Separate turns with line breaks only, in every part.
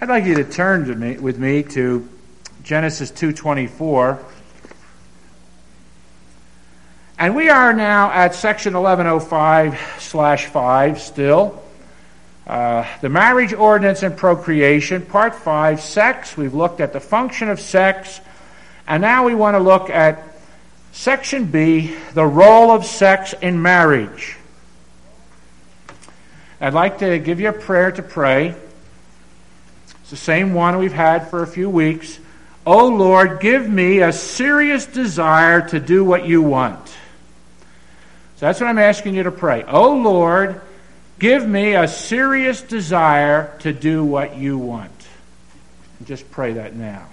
I'd like you to turn with me to Genesis 2:24. And we are now at section 1105/5 still. The marriage ordinance and procreation, part 5, sex. We've looked at the function of sex. And now we want to look at section B, the role of sex in marriage. I'd like to give you a prayer to pray. It's the same one we've had for a few weeks. Oh Lord, give me a serious desire to do what you want. So that's what I'm asking you to pray. Oh Lord, give me a serious desire to do what you want. And just pray that now.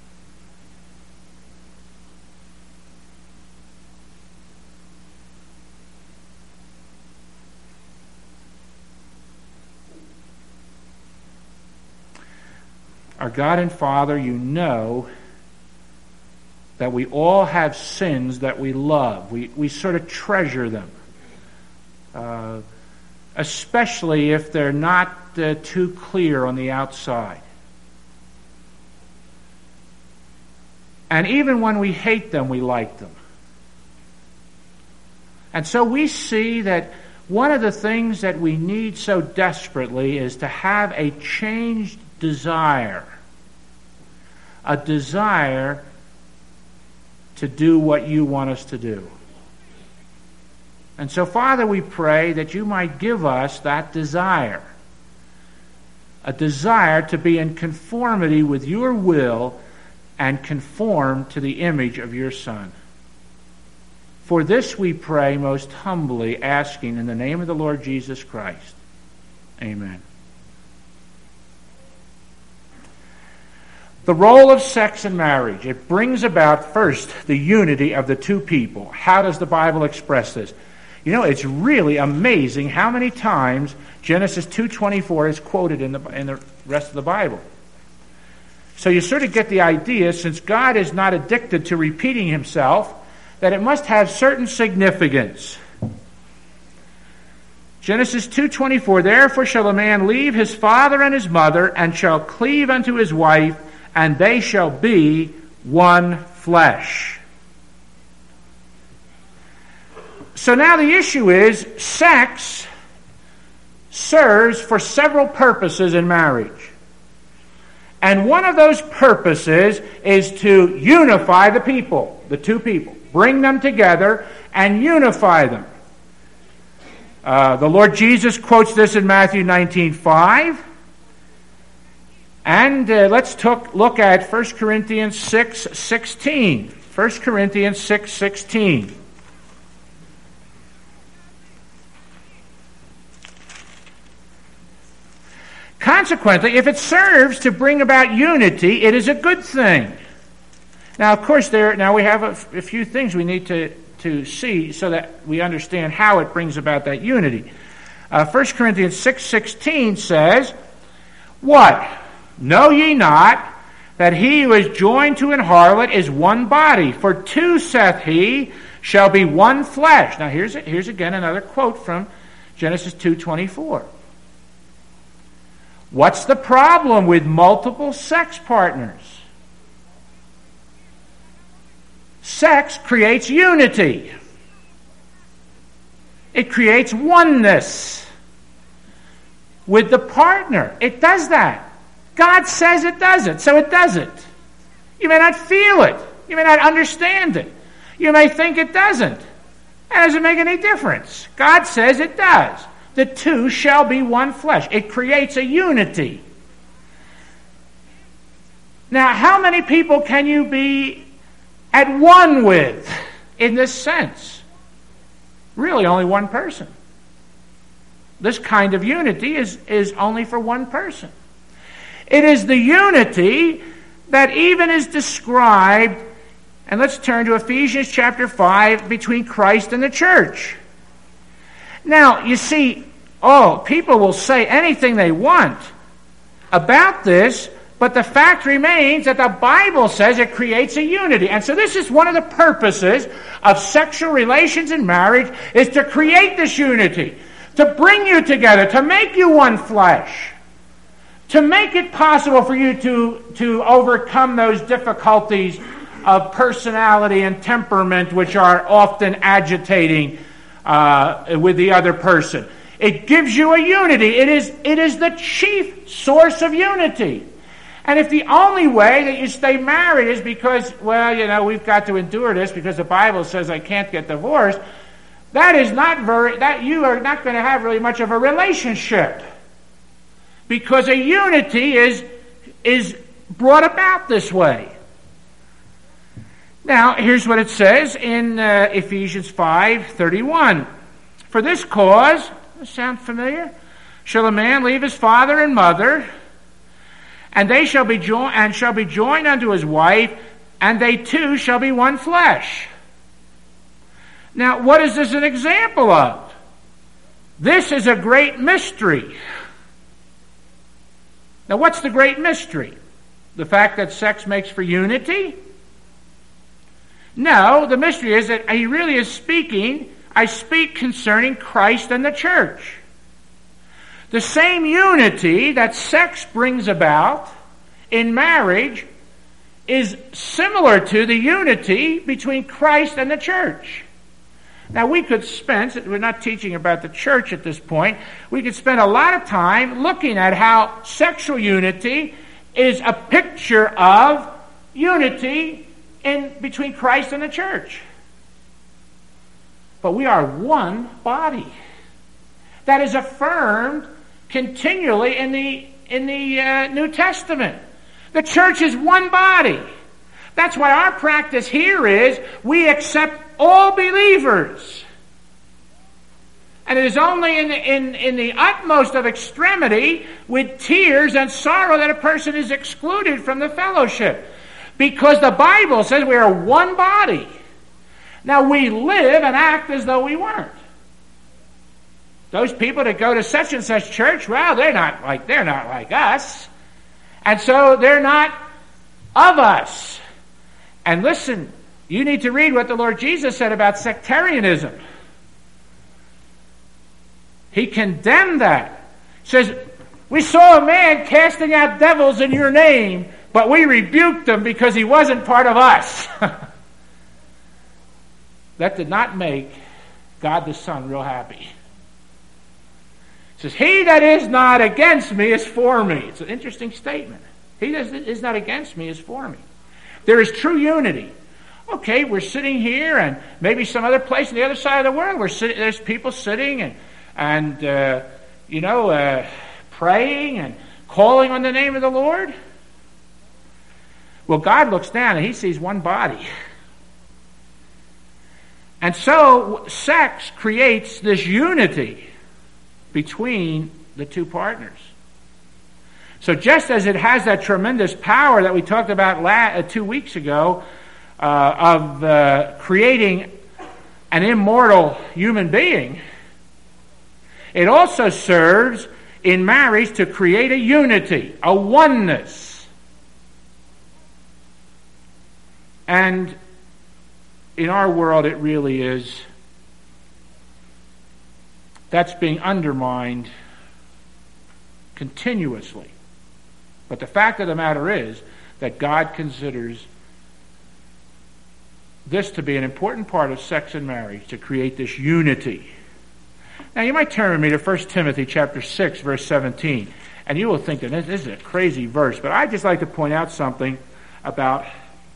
Our God and Father, you know that we all have sins that we love. We sort of treasure them. Especially if they're not too clear on the outside. And even when we hate them, we like them. And so we see that one of the things that we need so desperately is to have a changed desire. A desire to do what you want us to do. And so, Father, we pray that you might give us that desire. A desire to be in conformity with your will and conform to the image of your Son. For this we pray most humbly, asking in the name of the Lord Jesus Christ. Amen. The role of sex in marriage. It brings about, first, the unity of the two people. How does the Bible express this? You know, it's really amazing how many times Genesis 2:24 is quoted in the rest of the Bible. So you sort of get the idea, since God is not addicted to repeating himself, that it must have certain significance. Genesis 2:24, therefore shall a man leave his father and his mother, and shall cleave unto his wife, and they shall be one flesh. So now the issue is, sex serves for several purposes in marriage. And one of those purposes is to unify the people, the two people. Bring them together and unify them. The Lord Jesus quotes this in Matthew 19:5. And let's look at 1 Corinthians 6:16. 1 Corinthians 6:16. Consequently, if it serves to bring about unity, it is a good thing. Now, of course, we have a few things we need to see so that we understand how it brings about that unity. 1 Corinthians 6:16 says, what? Know ye not that he who is joined to an harlot is one body? For two, saith he, shall be one flesh. Now here's again another quote from Genesis 2:24. What's the problem with multiple sex partners? Sex creates unity. It creates oneness with the partner. It does that. God says it does it, so it does it. You may not feel it. You may not understand it. You may think it doesn't. That doesn't make any difference. God says it does. The two shall be one flesh. It creates a unity. Now, how many people can you be at one with in this sense? Really, only one person. This kind of unity is only for one person. It is the unity that even is described, and let's turn to Ephesians chapter 5, between Christ and the church. Now, you see, people will say anything they want about this, but the fact remains that the Bible says it creates a unity. And so this is one of the purposes of sexual relations in marriage, is to create this unity, to bring you together, to make you one flesh. to make it possible for you to overcome those difficulties of personality and temperament which are often agitating with the other person. It gives you a unity. It is the chief source of unity. And if the only way that you stay married is because, we've got to endure this because the Bible says I can't get divorced, that you are not going to have really much of a relationship. Because a unity is brought about this way. Now, here's what it says in Ephesians 5:31. For this cause, does this sound familiar? Shall a man leave his father and mother, and they shall be joined unto his wife, and they two shall be one flesh. Now, what is this an example of? This is a great mystery. Now, what's the great mystery? The fact that sex makes for unity? No, the mystery is that he really is speaking, I speak concerning Christ and the church. The same unity that sex brings about in marriage is similar to the unity between Christ and the church. Now, we could spend, we're not teaching about the church at this point, we could spend a lot of time looking at how sexual unity is a picture of unity between Christ and the church. But we are one body. That is affirmed continually in the New Testament. The church is one body. That's why our practice here is we accept all believers. And it is only in the utmost of extremity with tears and sorrow that a person is excluded from the fellowship. Because the Bible says we are one body. Now we live and act as though we weren't. Those people that go to such and such church, well, they're not like us. And so they're not of us. And listen, you need to read what the Lord Jesus said about sectarianism. He condemned that. He says, we saw a man casting out devils in your name, but we rebuked him because he wasn't part of us. That did not make God the Son real happy. It says, he that is not against me is for me. It's an interesting statement. He that is not against me is for me. There is true unity. Okay, we're sitting here, and maybe some other place on the other side of the world, there's people sitting and praying and calling on the name of the Lord. Well, God looks down and he sees one body. And so sex creates this unity between the two partners. So just as it has that tremendous power that we talked about 2 weeks ago of creating an immortal human being, it also serves in marriage to create a unity, a oneness. And in our world, it really is. That's being undermined continuously. But the fact of the matter is that God considers this to be an important part of sex and marriage, to create this unity. Now, you might turn with me to 1 Timothy chapter 6, verse 17. And you will think that this is a crazy verse, but I'd just like to point out something about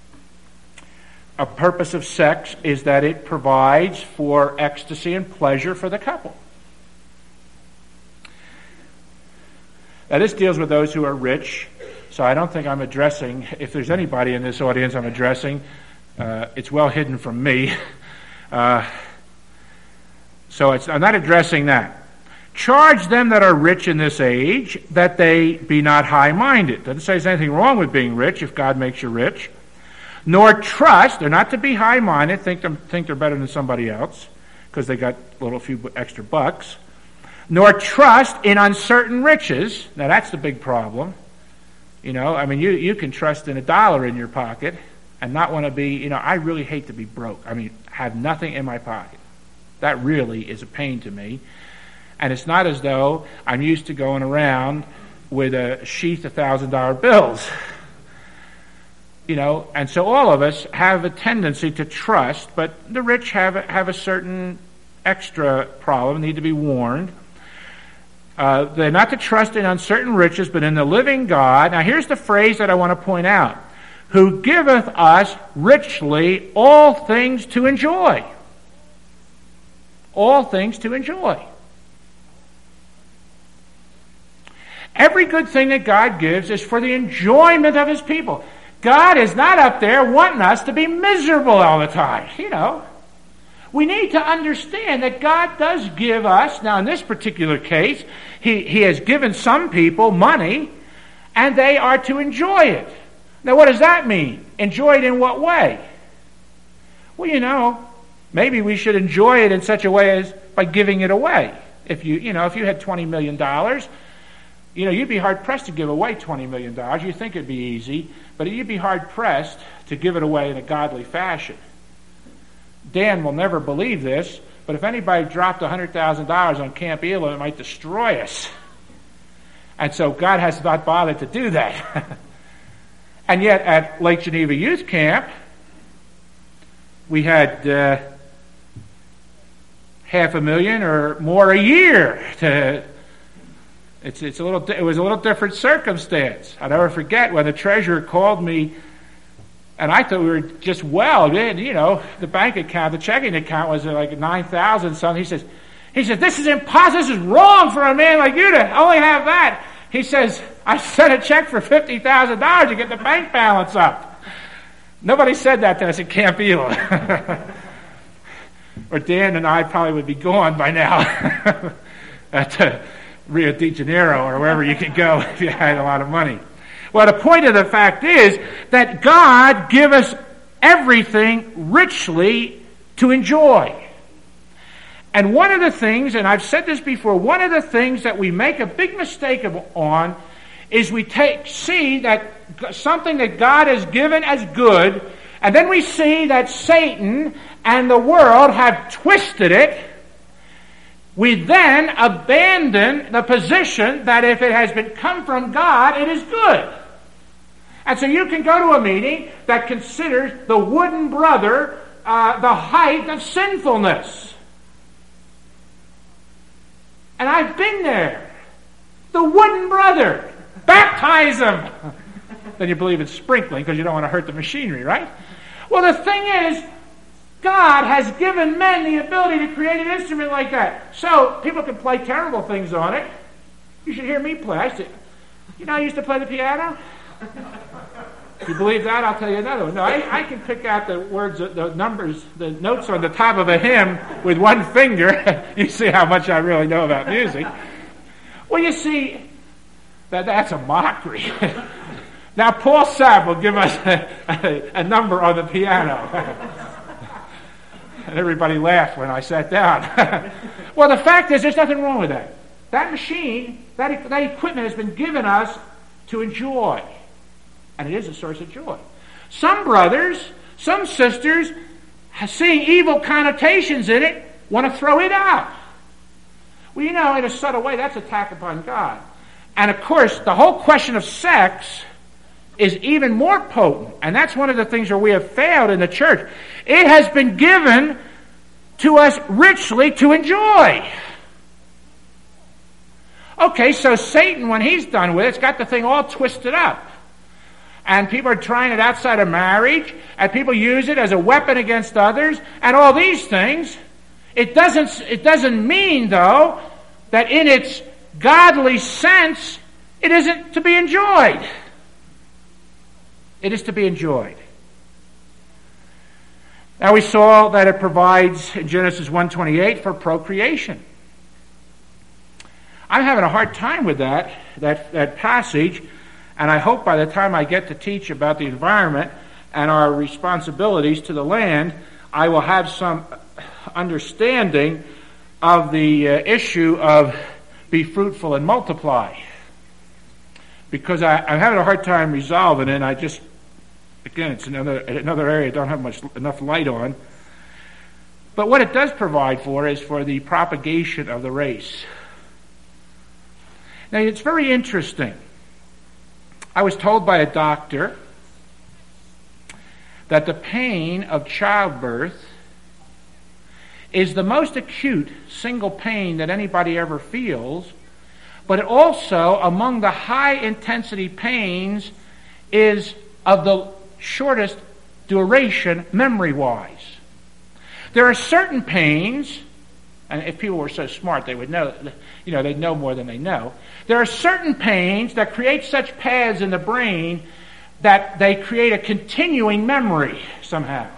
a purpose of sex is that it provides for ecstasy and pleasure for the couple. Now, this deals with those who are rich, so I don't think I'm addressing, if there's anybody in this audience I'm addressing, it's well hidden from me. So I'm not addressing that. Charge them that are rich in this age that they be not high-minded. Doesn't say there's anything wrong with being rich if God makes you rich. Nor trust, they're not to be high-minded, think they're better than somebody else because they got a few extra bucks. Nor trust in uncertain riches. Now that's the big problem. You can trust in $1 in your pocket and not want to be, I really hate to be broke. Have nothing in my pocket. That really is a pain to me. And it's not as though I'm used to going around with a sheath of $1,000 bills. And so all of us have a tendency to trust, but the rich have a certain extra problem, need to be warned. They're not to trust in uncertain riches, but in the living God. Now here's the phrase that I want to point out. Who giveth us richly all things to enjoy. All things to enjoy. Every good thing that God gives is for the enjoyment of His people. God is not up there wanting us to be miserable all the time. We need to understand that God does give us, now in this particular case, He has given some people money, and they are to enjoy it. Now what does that mean? Enjoy it in what way? Well, maybe we should enjoy it in such a way as by giving it away. If you had $20 million, you'd be hard-pressed to give away $20 million. You'd think it'd be easy, but you'd be hard-pressed to give it away in a godly fashion. Dan will never believe this, but if anybody dropped $100,000 on Camp Elam, it might destroy us. And so God has not bothered to do that. And yet at Lake Geneva Youth Camp, we had $500,000 or more a year. It was a little different circumstance. I'll never forget when the treasurer called me, and I thought we were just the bank account, the checking account was like $9,000 something. He says, this is impossible. This is wrong for a man like you to only have that. He says, I sent a check for $50,000 to get the bank balance up. Nobody said that to us at Camp Elam. Or Dan and I probably would be gone by now at Rio de Janeiro or wherever you could go if you had a lot of money. Well, the point of the fact is that God give us everything richly to enjoy. And one of the things, and I've said this before, one of the things that we make a big mistake on is we see that something that God has given as good, and then we see that Satan and the world have twisted it. We then abandon the position that if it has been come from God, it is good. And so you can go to a meeting that considers the wooden brother the height of sinfulness. And I've been there. The wooden brother. Baptize him. Then you believe in sprinkling because you don't want to hurt the machinery, right? Well, the thing is, God has given men the ability to create an instrument like that. So people can play terrible things on it. You should hear me play. I used to play the piano. If you believe that, I'll tell you another one. No, I can pick out the words, the numbers, the notes on the top of a hymn with one finger. You see how much I really know about music. Well, you see, that's a mockery. Now, Paul Sapp will give us a number on the piano. And everybody laughed when I sat down. Well, the fact is, there's nothing wrong with that. That machine, that equipment has been given us to enjoy. And it is a source of joy. Some brothers, some sisters, seeing evil connotations in it, want to throw it out. Well, in a subtle way, that's attack upon God. And of course, the whole question of sex is even more potent. And that's one of the things where we have failed in the church. It has been given to us richly to enjoy. Okay, so Satan, when he's done with it, has got the thing all twisted up. And people are trying it outside of marriage, and people use it as a weapon against others, and all these things. It doesn't mean, though, that in its godly sense, it isn't to be enjoyed. It is to be enjoyed. Now we saw that it provides in Genesis 1:28 for procreation. I'm having a hard time with that passage, and I hope by the time I get to teach about the environment and our responsibilities to the land, I will have some understanding of the issue of be fruitful and multiply. Because I'm having a hard time resolving it, and again, it's another area I don't have enough light on. But what it does provide for is for the propagation of the race. Now, it's very interesting. I was told by a doctor that the pain of childbirth is the most acute single pain that anybody ever feels, but it also, among the high-intensity pains, is of the shortest duration memory-wise. There are certain pains, and if people were so smart, they would know, they'd know more than they know. There are certain pains that create such paths in the brain that they create a continuing memory somehow.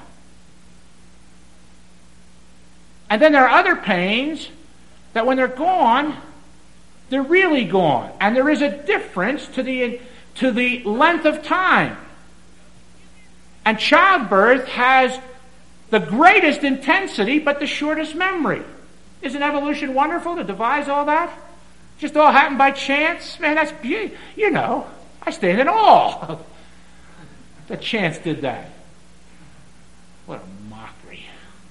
And then there are other pains that when they're gone, they're really gone. And there is a difference to the length of time. And childbirth has the greatest intensity but the shortest memory. Isn't evolution wonderful to devise all that? Just all happened by chance? Man, that's beautiful. I stand in awe that chance did that. What a mockery.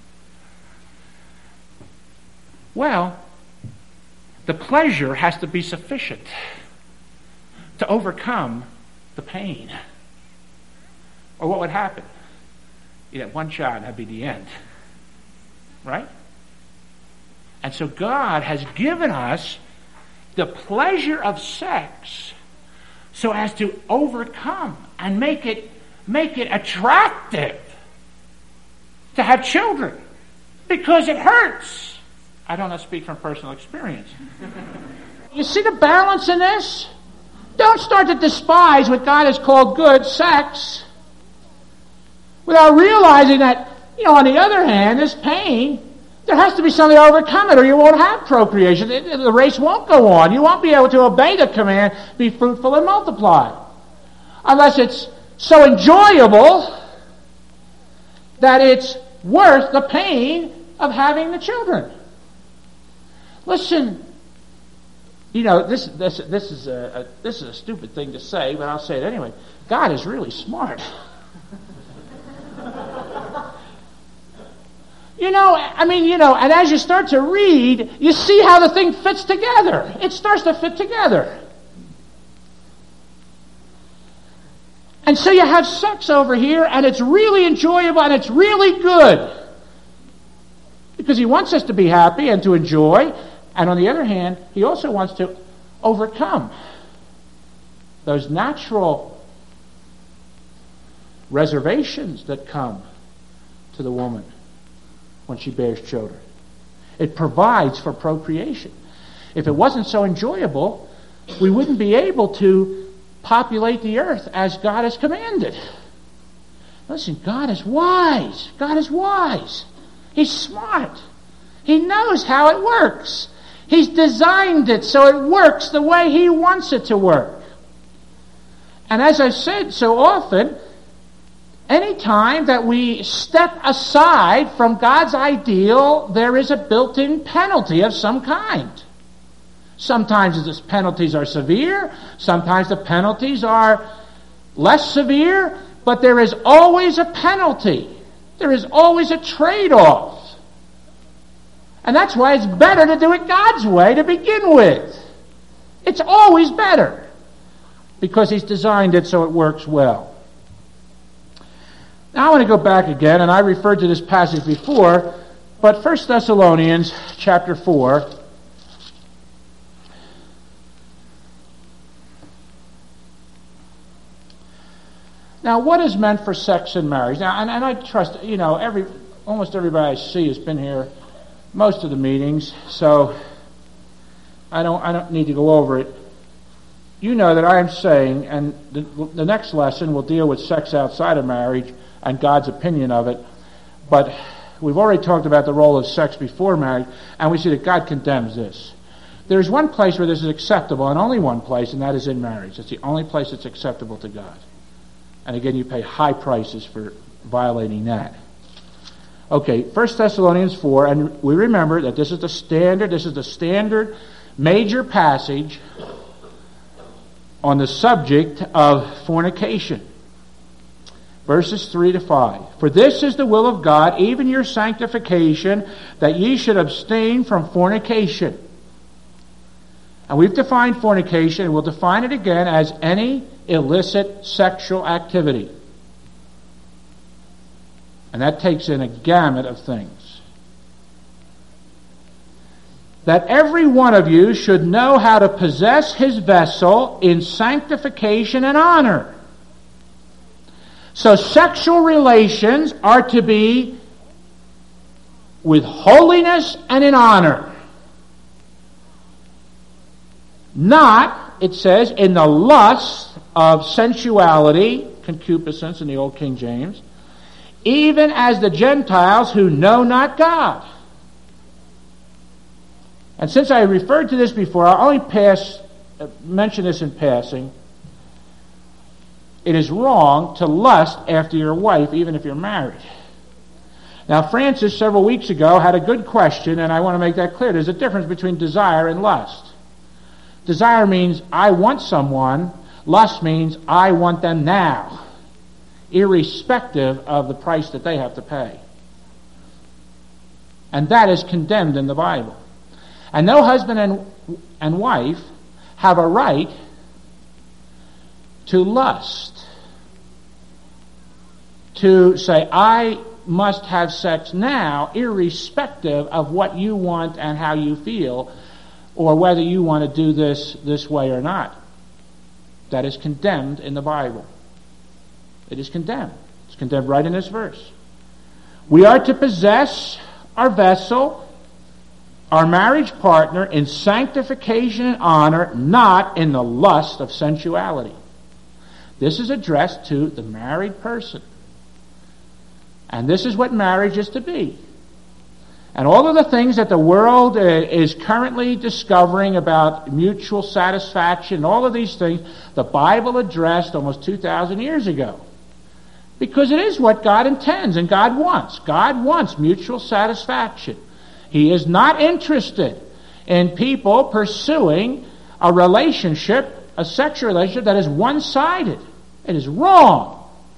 Well, the pleasure has to be sufficient to overcome the pain. Or what would happen? You'd have one child and that'd be the end. Right? And so God has given us the pleasure of sex so as to overcome and make it attractive to have children. Because it hurts. I don't speak from personal experience. You see the balance in this? Don't start to despise what God has called good, sex, without realizing that, on the other hand, this pain, there has to be something to overcome it or you won't have procreation. The race won't go on. You won't be able to obey the command, be fruitful and multiply. Unless it's so enjoyable that it's worth the pain of having the children. Listen, this is a stupid thing to say, but I'll say it anyway. God is really smart. And as you start to read, you see how the thing fits together. It starts to fit together. And so you have sex over here, and it's really enjoyable, and it's really good. Because he wants us to be happy and to enjoy. And on the other hand, he also wants to overcome those natural reservations that come to the woman when she bears children. It provides for procreation. If it wasn't so enjoyable, we wouldn't be able to populate the earth as God has commanded. Listen, God is wise. God is wise. He's smart. He knows how it works. He's designed it so it works the way He wants it to work. And as I've said so often, any time that we step aside from God's ideal, there is a built-in penalty of some kind. Sometimes the penalties are severe, sometimes the penalties are less severe, but there is always a penalty. There is always a trade-off. And that's why it's better to do it God's way to begin with. It's always better, because He's designed it so it works well. Now I want to go back again, and I referred to this passage before, but 1 Thessalonians chapter 4. Now, what is meant for sex and marriage? Now, and I trust, almost everybody I see has been here most of the meetings, so I don't need to go over it. You know that I am saying, and the next lesson will deal with sex outside of marriage and God's opinion of it, but we've already talked about the role of sex before marriage, and we see that God condemns this. There's one place where this is acceptable, and only one place, and that is in marriage. It's the only place that's acceptable to God. And again, you pay high prices for violating that. Okay, 1 Thessalonians 4, and we remember that this is the standard major passage on the subject of fornication. Verses 3 to 5. For this is the will of God, even your sanctification, that ye should abstain from fornication. And we've defined fornication, and we'll define it again as any illicit sexual activity. And that takes in a gamut of things. That every one of you should know how to possess his vessel in sanctification and honor. So sexual relations are to be with holiness and in honor. Not, it says, in the lust of sensuality, concupiscence in the Old King James, even as the Gentiles who know not God. And since I referred to this before, I'll only mention this in passing. It is wrong to lust after your wife, even if you're married. Now, Francis, several weeks ago, had a good question, and I want to make that clear. There's a difference between desire and lust. Desire means I want someone. Lust means I want them now, irrespective of the price that they have to pay. And that is condemned in the Bible. And no husband and wife have a right to lust, to say, I must have sex now, irrespective of what you want and how you feel, or whether you want to do this way or not. That is condemned in the Bible. It is condemned. It's condemned right in this verse. We are to possess our vessel, our marriage partner, in sanctification and honor, not in the lust of sensuality. This is addressed to the married person. And this is what marriage is to be. And all of the things that the world is currently discovering about mutual satisfaction, all of these things, the Bible addressed almost 2,000 years ago. Because it is what God intends and God wants. God wants mutual satisfaction. He is not interested in people pursuing a relationship, a sexual relationship that is one-sided. It is wrong.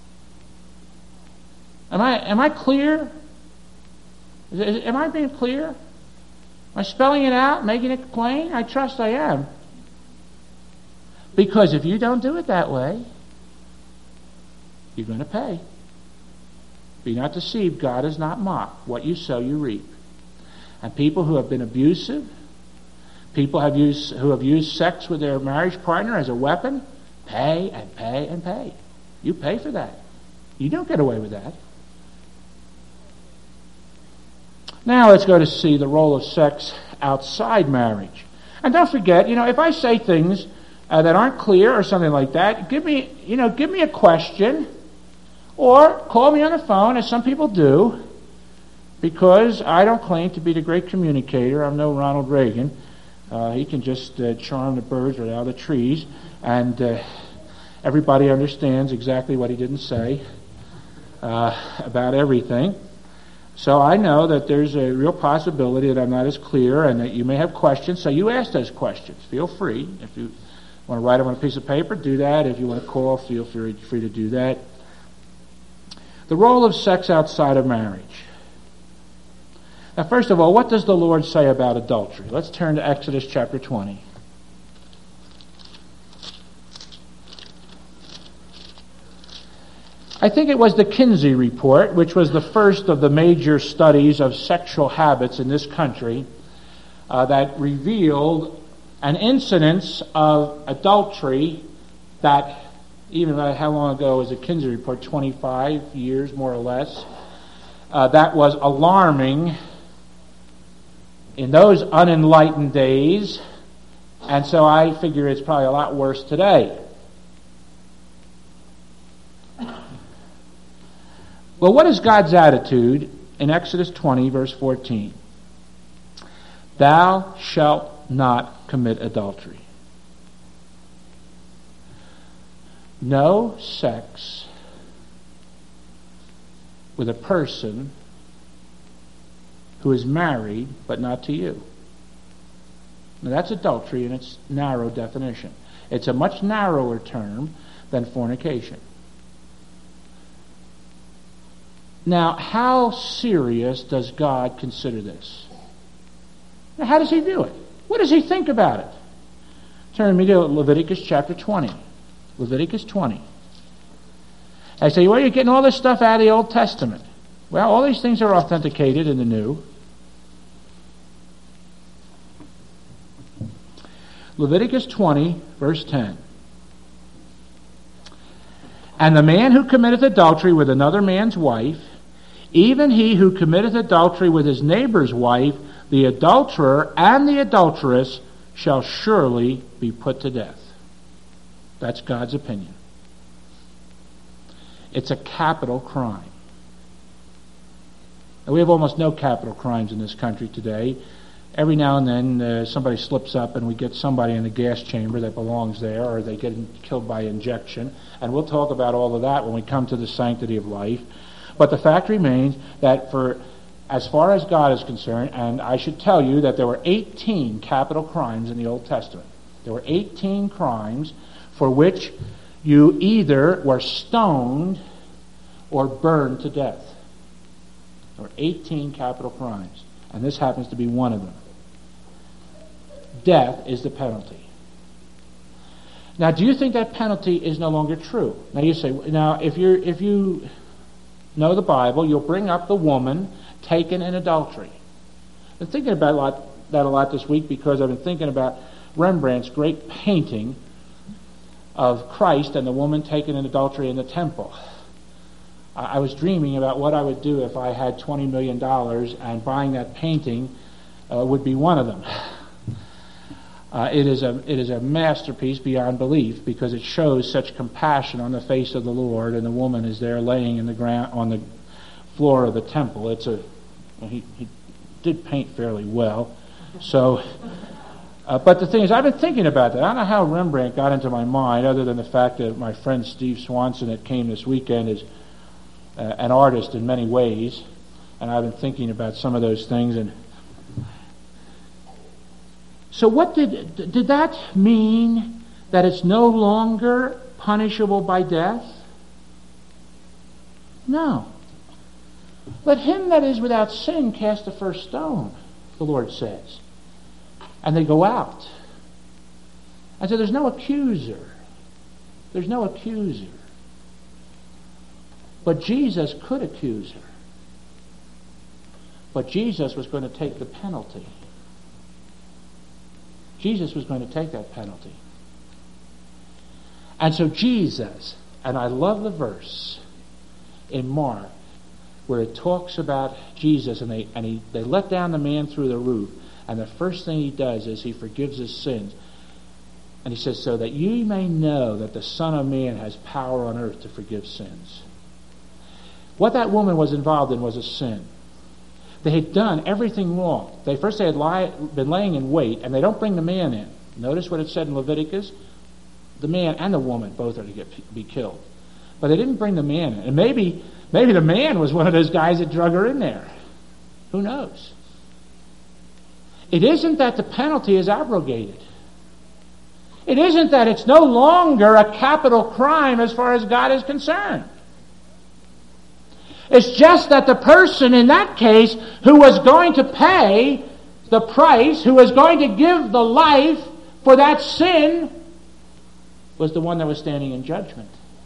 Am I clear? Am I being clear? Am I spelling it out, making it plain? I trust I am. Because if you don't do it that way, you're going to pay. Be not deceived, God is not mocked. What you sow, you reap. And people who have been abusive, people who have used sex with their marriage partner as a weapon, pay and pay and pay. You pay for that. You don't get away with that. Now let's go to see the role of sex outside marriage. And don't forget, if I say things that aren't clear or something like that, give me a question, or call me on the phone, as some people do, because I don't claim to be the great communicator. I'm no Ronald Reagan. He can just charm the birds right out of the trees, and everybody understands exactly what he didn't say about everything. So I know that there's a real possibility that I'm not as clear and that you may have questions. So you ask those questions. Feel free. If you want to write them on a piece of paper, do that. If you want to call, feel free to do that. The role of sex outside of marriage. Now, first of all, what does the Lord say about adultery? Let's turn to Exodus chapter 20. I think it was the Kinsey Report, which was the first of the major studies of sexual habits in this country, that revealed an incidence of adultery that, even how long ago was the Kinsey Report? 25 years, more or less. That was alarming in those unenlightened days, and so I figure it's probably a lot worse today. Well, what is God's attitude in Exodus 20, verse 14? Thou shalt not commit adultery. No sex with a person who is married but not to you. Now, that's adultery in its narrow definition. It's a much narrower term than fornication. Now, how serious does God consider this? Now, how does he view it? What does he think about it? Turn with me to Leviticus chapter 20. Leviticus 20. I say, well, you're getting all this stuff out of the Old Testament. Well, all these things are authenticated in the New. Leviticus 20, verse 10. And the man who committeth adultery with another man's wife, even he who committeth adultery with his neighbor's wife, the adulterer and the adulteress shall surely be put to death. That's God's opinion. It's a capital crime. And we have almost no capital crimes in this country today. Every now and then somebody slips up and we get somebody in the gas chamber that belongs there, or they get killed by injection. And we'll talk about all of that when we come to the sanctity of life. But the fact remains that as far as God is concerned, and I should tell you that there were 18 capital crimes in the Old Testament. There were 18 crimes for which you either were stoned or burned to death. There were 18 capital crimes, and this happens to be one of them. Death is the penalty. Now, do you think that penalty is no longer true? Now, you say, if you know the Bible, you'll bring up the woman taken in adultery. I've been thinking about that a lot this week because I've been thinking about Rembrandt's great painting of Christ and the woman taken in adultery in the temple. I was dreaming about what I would do if I had $20 million, and buying that painting would be one of them. It is a masterpiece beyond belief because it shows such compassion on the face of the Lord, and the woman is there laying in the ground on the floor of the temple. He did paint fairly well, so. But the thing is, I've been thinking about that. I don't know how Rembrandt got into my mind, other than the fact that my friend Steve Swanson that came this weekend is an artist in many ways, and I've been thinking about some of those things. And so, what did that mean? That it's no longer punishable by death? No. Let him that is without sin cast the first stone, the Lord says. And they go out. And so there's no accuser. There's no accuser. But Jesus could accuse her. But Jesus was going to take the penalty. Jesus was going to take that penalty. And so Jesus, and I love the verse in Mark where it talks about Jesus, and they let down the man through the roof. And the first thing he does is he forgives his sins. And he says, so that you may know that the Son of Man has power on earth to forgive sins. What that woman was involved in was a sin. They had done everything wrong. They had been laying in wait, and they don't bring the man in. Notice what it said in Leviticus. The man and the woman both are to be killed. But they didn't bring the man in. And maybe the man was one of those guys that drug her in there. Who knows? It isn't that the penalty is abrogated. It isn't that it's no longer a capital crime as far as God is concerned. It's just that the person in that case who was going to pay the price, who was going to give the life for that sin, was the one that was standing in judgment.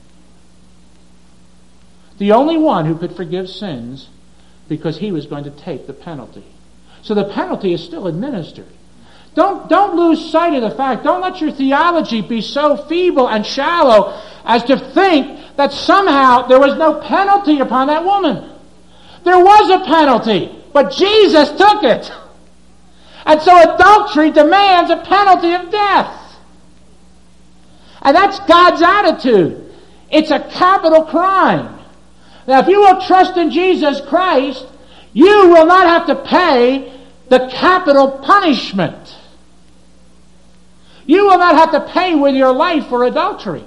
The only one who could forgive sins, because he was going to take the penalty. So the penalty is still administered. Don't lose sight of the fact. Don't let your theology be so feeble and shallow as to think that somehow there was no penalty upon that woman. There was a penalty, but Jesus took it. And so adultery demands a penalty of death. And that's God's attitude. It's a capital crime. Now, if you will trust in Jesus Christ, you will not have to pay the capital punishment. You will not have to pay with your life for adultery.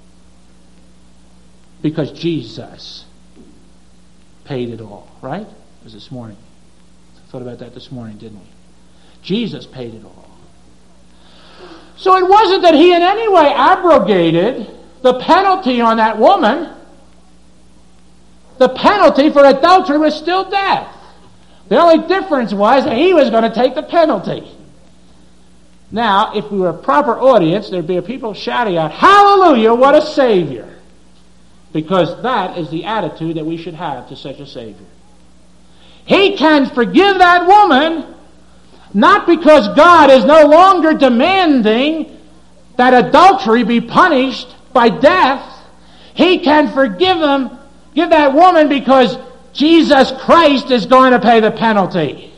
Because Jesus paid it all, right? It was this morning. I thought about that this morning, didn't we? Jesus paid it all. So it wasn't that he in any way abrogated the penalty on that woman. The penalty for adultery was still death. The only difference was that he was going to take the penalty. Now, if we were a proper audience, there'd be people shouting out, "Hallelujah, what a Savior!" Because that is the attitude that we should have to such a Savior. He can forgive that woman, not because God is no longer demanding that adultery be punished by death. He can give that woman because Jesus Christ is going to pay the penalty.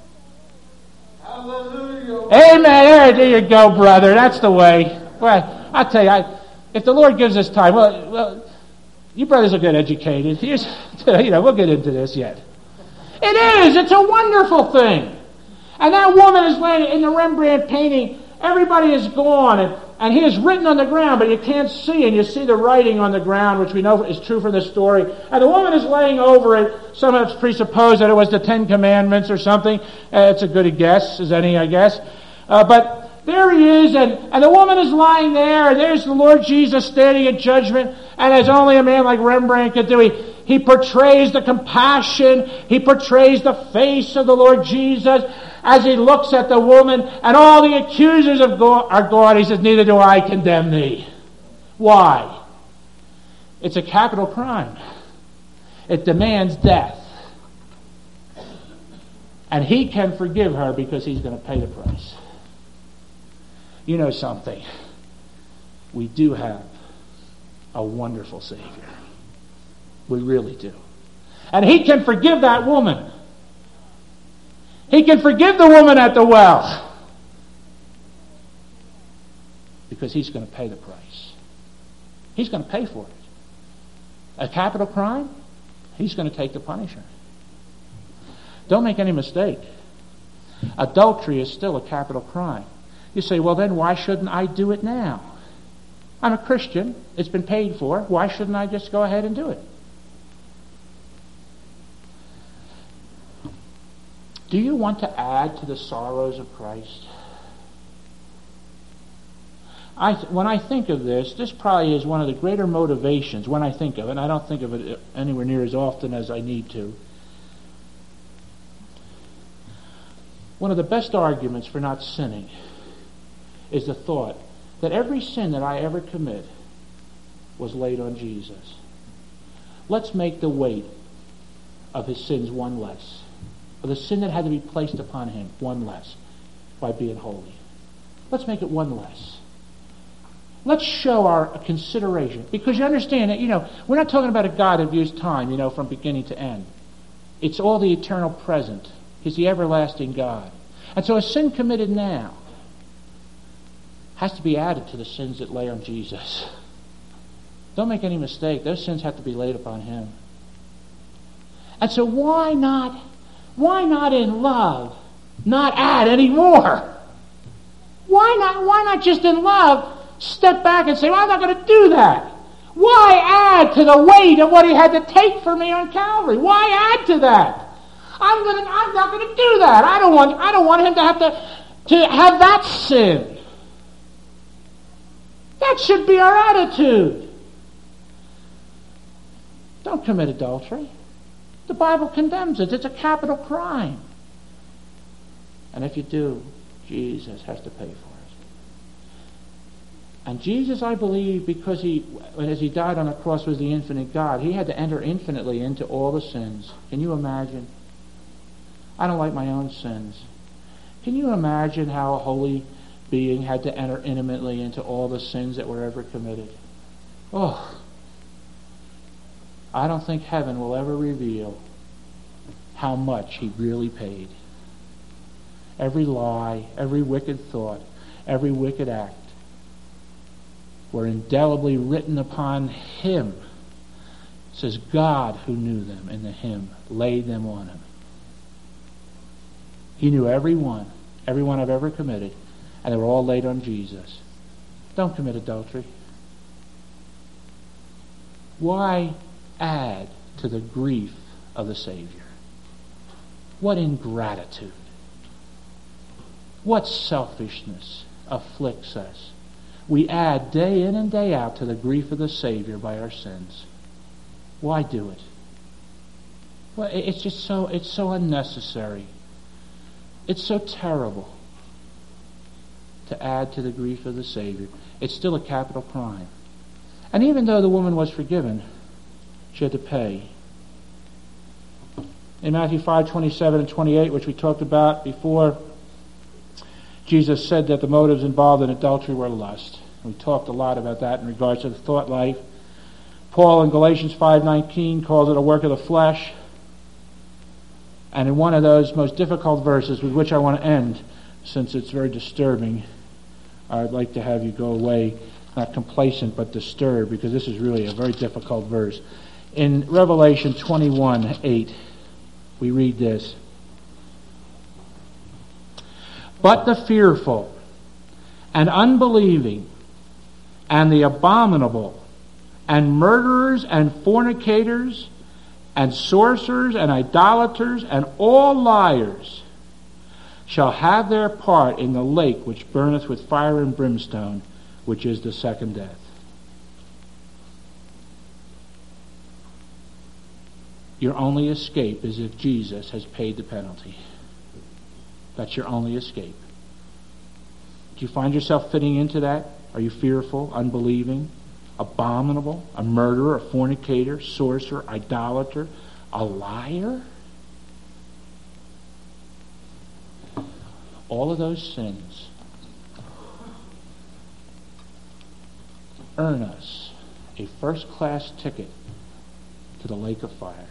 Hallelujah.
Amen. There you go, brother. That's the way. Well, I tell you, if the Lord gives us time, well, you brothers will get educated. We'll get into this yet. It is. It's a wonderful thing. And that woman is laying in the Rembrandt painting. Everybody is gone, and he is written on the ground, but you can't see, and you see the writing on the ground, which we know is true from the story. And the woman is laying over it. Some have presupposed that it was the Ten Commandments or something. It's a good guess as any, I guess. But there he is, and the woman is lying there, and there's the Lord Jesus standing in judgment, and as only a man like Rembrandt could do, he portrays the compassion, he portrays the face of the Lord Jesus as he looks at the woman, and all the accusers are gone. He says, "Neither do I condemn thee." Why? It's a capital crime. It demands death. And he can forgive her because he's going to pay the price. You know something? We do have a wonderful Savior. We really do. And he can forgive that woman. He can forgive the woman at the well. Because he's going to pay the price. He's going to pay for it. A capital crime? He's going to take the punishment. Don't make any mistake. Adultery is still a capital crime. You say, well then why shouldn't I do it now? I'm a Christian. It's been paid for. Why shouldn't I just go ahead and do it? Do you want to add to the sorrows of Christ? When I think of this probably is one of the greater motivations when I think of it, and I don't think of it anywhere near as often as I need to. One of the best arguments for not sinning is the thought that every sin that I ever commit was laid on Jesus. Let's make the weight of his sins one less. Of the sin that had to be placed upon him, one less, by being holy. Let's make it one less. Let's show our consideration. Because you understand that, we're not talking about a God that views time, from beginning to end. It's all the eternal present. He's the everlasting God. And so a sin committed now has to be added to the sins that lay on Jesus. Don't make any mistake. Those sins have to be laid upon him. And so why not in love not add any more? Why not just in love step back and say, well, I'm not going to do that. Why add to the weight of what he had to take for me on Calvary? Why add to that? I'm not going to do that. I don't want him to have that sin. That should be our attitude. Don't commit adultery. The Bible condemns it. It's a capital crime. And if you do, Jesus has to pay for it. And Jesus, I believe, because as he died on the cross was the infinite God, he had to enter infinitely into all the sins. Can you imagine? I don't like my own sins. Can you imagine how a holy being had to enter intimately into all the sins that were ever committed? Oh, I don't think heaven will ever reveal how much he really paid. Every lie, every wicked thought, every wicked act were indelibly written upon him. It says God, who knew them in the hymn, laid them on him. He knew every one I've ever committed, and they were all laid on Jesus. Don't commit adultery. Why add to the grief of the Savior? What ingratitude. What selfishness afflicts us. We add day in and day out to the grief of the Savior by our sins. Why do it? Well, it's so unnecessary. It's so terrible to add to the grief of the Savior. It's still a capital crime. And even though the woman was forgiven, she had to pay. In Matthew 5:27 and 28, which we talked about before, Jesus said that the motives involved in adultery were lust. We talked a lot about that in regards to the thought life. Paul in Galatians 5:19 calls it a work of the flesh. And in one of those most difficult verses with which I want to end, since it's very disturbing, I'd like to have you go away not complacent but disturbed, because this is really a very difficult verse. In Revelation 21:8, we read this: "But the fearful and unbelieving and the abominable and murderers and fornicators and sorcerers and idolaters and all liars shall have their part in the lake which burneth with fire and brimstone, which is the second death." Your only escape is if Jesus has paid the penalty. That's your only escape. Do you find yourself fitting into that? Are you fearful, unbelieving, abominable, a murderer, a fornicator, sorcerer, idolater, a liar? All of those sins earn us a first-class ticket to the lake of fire.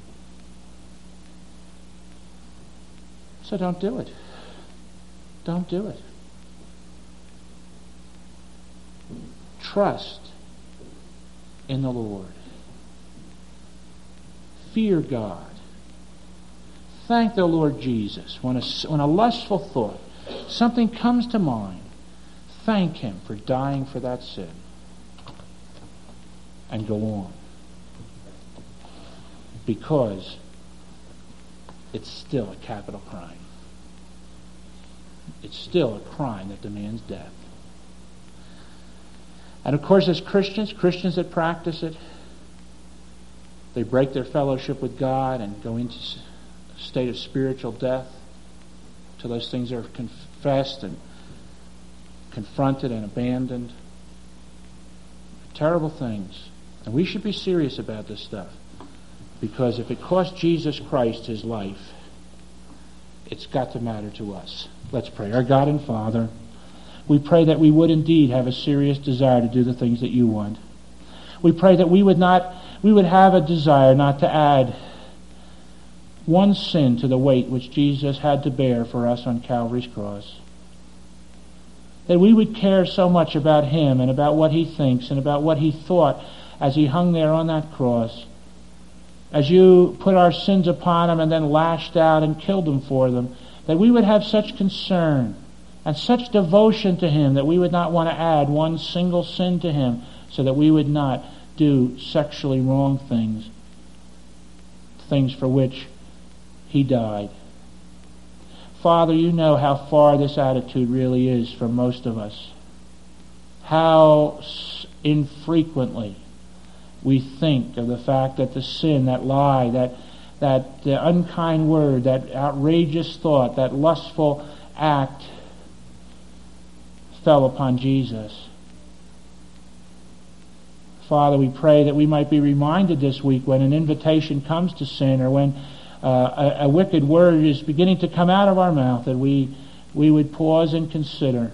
So don't do it. Don't do it. Trust in the Lord. Fear God. Thank the Lord Jesus. When a lustful thought, something comes to mind, thank Him for dying for that sin. And go on. Because it's still a capital crime. It's still a crime that demands death. And of course, as Christians that practice it, they break their fellowship with God and go into a state of spiritual death till those things are confessed and confronted and abandoned. Terrible things. And we should be serious about this stuff. Because if it cost Jesus Christ His life, it's got to matter to us. Let's pray. Our God and Father, we pray that we would indeed have a serious desire to do the things that You want. We pray that we would have a desire not to add one sin to the weight which Jesus had to bear for us on Calvary's cross. That we would care so much about Him and about what He thinks and about what He thought as He hung there on that cross. As You put our sins upon Him and then lashed out and killed Him for them, that we would have such concern and such devotion to Him that we would not want to add one single sin to Him, so that we would not do sexually wrong things, things for which He died. Father, You know how far this attitude really is from most of us. How infrequently we think of the fact that the sin, that lie, that unkind word, that outrageous thought, that lustful act fell upon Jesus. Father, we pray that we might be reminded this week when an invitation comes to sin, or when a wicked word is beginning to come out of our mouth, that we would pause and consider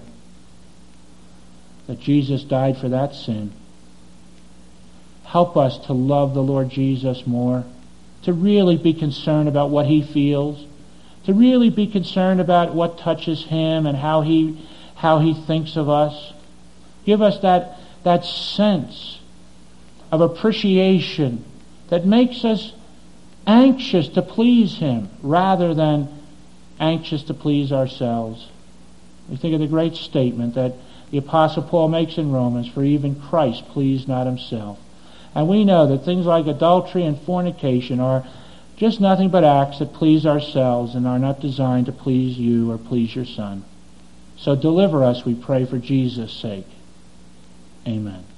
that Jesus died for that sin. Help us to love the Lord Jesus more, to really be concerned about what He feels, to really be concerned about what touches Him and how He thinks of us. Give us that sense of appreciation that makes us anxious to please Him rather than anxious to please ourselves. We think of the great statement that the Apostle Paul makes in Romans, "For even Christ pleased not Himself." And we know that things like adultery and fornication are just nothing but acts that please ourselves and are not designed to please You or please Your Son. So deliver us, we pray, for Jesus' sake. Amen.